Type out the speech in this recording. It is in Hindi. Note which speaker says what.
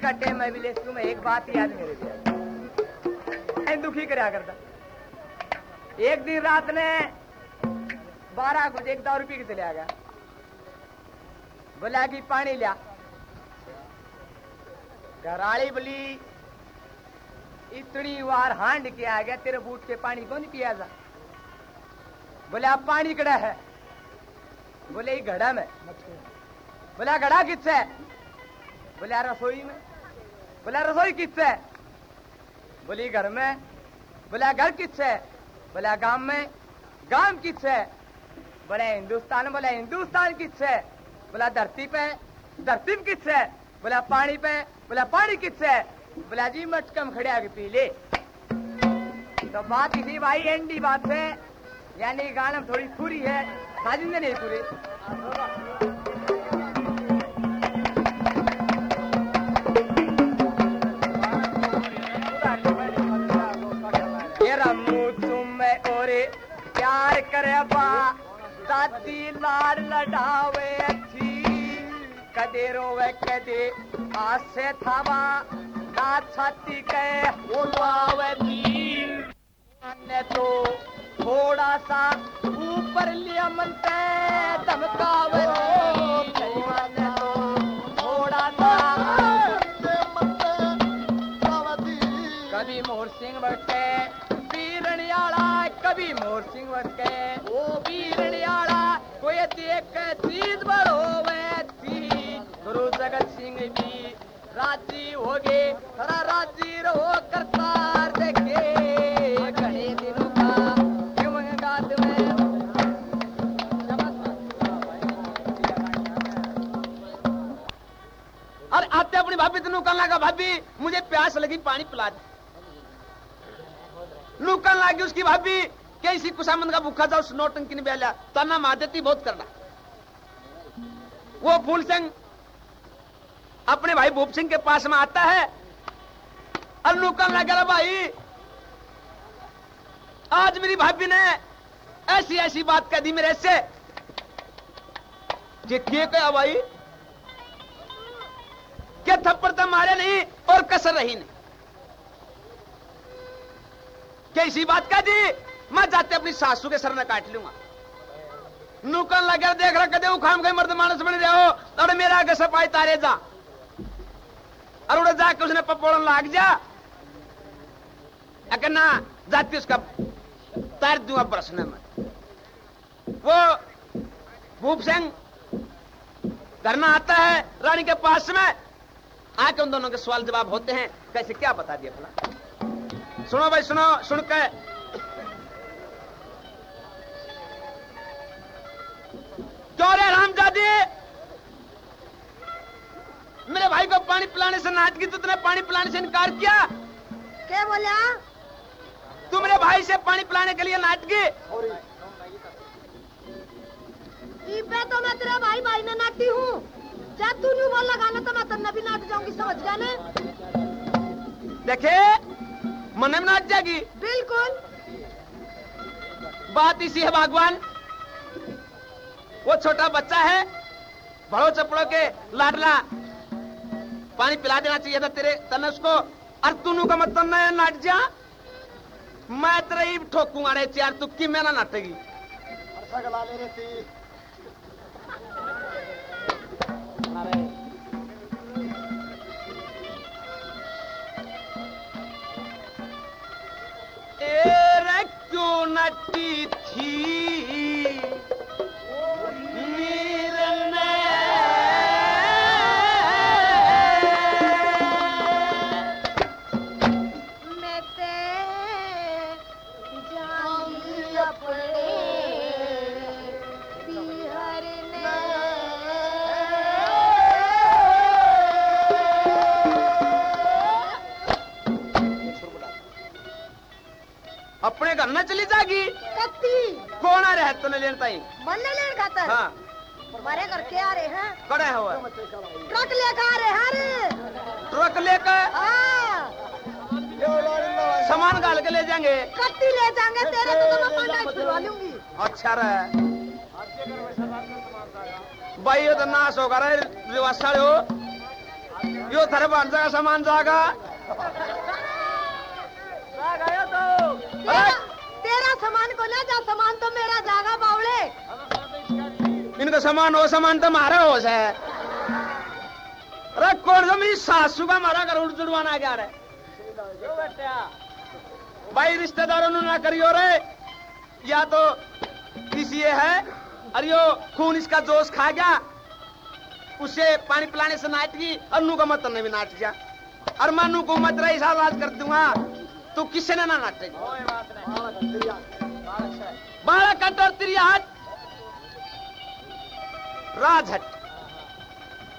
Speaker 1: का टेम मैं भी ले तुम्हें एक बात याद मेरे दिया दुखी करया करता। एक दिन रात ने 12 बजे एक दारू पी के चले आ गया। बोला कि पानी लिया। घराली बोली इतनी बार हांड के आ गया तेरे बूट के पानी कौन पिया जा। बोले आप पानी कड़ा है। बोले ये घड़ा में। बोला घड़ा किससे है। बोले रसोई में। बोला रसोई किससे है। बोली घर में। बोला घर किससे है। बोला गांव में। गांव किससे है। बोला हिंदुस्तान। बोला हिंदुस्तान किससे है। बोला धरती पे। धरती में किससे है। बोला पानी पे। बोला पानी किससे है। बोला जी मटकम खड़े आके पी ले। तो बात इसी भाई एंडी बात है यानी गाना में थोड़ी पूरी है साजिंदे नहीं पूरी। तेरा मुँह तुम और प्यार करे बा दादी लाड़ लड़ावे अच्छी कदे रोवे कदे आसे थावा ना छाती के उड़वावे ने तो थोड़ा सा ऊपर लिया मनते धमकावे ने तो थोड़ा सा कभी मोर सिंह बटे बीरनियाला कभी मोर सिंह बटे ओ बीरनियाला कोई देख चीज बढ़ोवे थी गुरु जगत सिंह भी राजी हो गए थोड़ा राजी रहो करतार देखे घने दिनों का क्यों गात में
Speaker 2: और आते अपनी भाभी तो नूकन लगा भाभी मुझे प्यास लगी पानी पिला दे। नूकन लगी उसकी भाभी कैसी कुसामंद का भूखा था उस नौटंकी ने बेला तना मार देती बहुत करना। वो फूल सिंह अपने भाई भूप सिंह के पास में आता है और नूकन लगा भाई आज मेरी भाभी ने ऐसी ऐसी बात कह दी मेरे से कि क्या भाई क्या थप्पड़ तो मारे नहीं और कसर रही नहीं कैसी बात कह दी मैं जाते अपनी सासू के सर में काट लूंगा। नूकन लगे देख रहा कदे उखाम गए मर्द मानस बन रहे हो और मेरा आगे सपाई तारे जा और उड़े जाके उसने पपोड़न लाग जा अगर ना जाती उसका तार दूंगा बरसने में। वो भूप सिंह घर में आता है रानी के पास में आके उन दोनों के सवाल जवाब होते हैं कैसे क्या बता दिया भला। सुनो भाई सुनो सुन के क्यों रे रामजादी मेरे भाई को पानी पिलाने से नाच की तुमने पानी पिलाने से इनकार किया।
Speaker 3: क्या बोला
Speaker 2: तू मेरे भाई से पानी पिलाने के लिए नाच गई।
Speaker 3: पे तो मैं तेरा भाई भाई ने नाटी हूँ जब तू नहीं बोल लगाना तो मैं तन्ना भी नाट जाऊंगी समझ गया ना।
Speaker 2: देखे मन में नाच जाएगी
Speaker 3: बिल्कुल
Speaker 2: बात इसी है भगवान। वो छोटा बच्चा है बड़ो चपड़ों के लाडला पानी पिला देना चाहिए था तेरे तनस को और तूनू का मतलब मैं नाट जा मैं तेरे ही ठोकूंगा रे चार तू की मैं ना नाटेगी। रे क्यों नटी थी मीर ने
Speaker 3: मैं ते जाऊंगी अपने बिहार ने
Speaker 2: अपने घर न चली जागी
Speaker 3: कत्ती
Speaker 2: कौन आ रहा है तूने लेन ताई
Speaker 3: बनने लेन खातर
Speaker 2: हाँ
Speaker 3: हमारे घर के आ रहे हैं
Speaker 2: कड़े हुआ
Speaker 3: ट्रक लेकर आ रहे हैं रे
Speaker 2: ट्रक लेकर
Speaker 3: हाँ
Speaker 2: सामान गाल के ले जाएंगे
Speaker 3: कत्ती ले जाएंगे तेरे तो मैं पंडाई छुड़वा लूंगी।
Speaker 2: अच्छा रहे भाई ये तो नाश होगा रे रिवासा हो यो थारे भांजा का सामान जागा
Speaker 3: तेरा सामान को ले जा, सामान तो मेरा जागा बावड़े।
Speaker 2: इनका सामान हो, सामान तो मारा हो से। अरे कौन सा मेरी सासू का मारा कर उड़ जुड़वाना क्या रे भाई, रिश्तेदारों ने ना करियो रे, या तो किसी ये है अरे यो खून इसका जोश खा गया, उसे पानी पिलाने से नाट की, अन्नू का मत नहीं भी नाट गया, और मानू को मत रही साल राज कर दूंगा, तो किसी ने ना नाटेगी। 12 कट और 3 हाथ राजहट